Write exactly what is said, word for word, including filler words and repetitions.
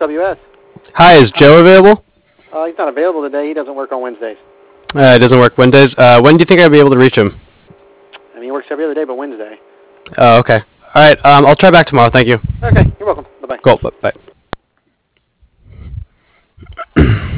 W S. Hi, is Joe available? Uh, he's not available today. He doesn't work on Wednesdays. Uh, it doesn't work Wednesdays. Uh, when do you think I'll be able to reach him? I mean, he works every other day but Wednesday. Oh, okay. All right. Um, I'll try back tomorrow. Thank you. Okay, you're welcome. Bye-bye. Cool. Bye. Bye.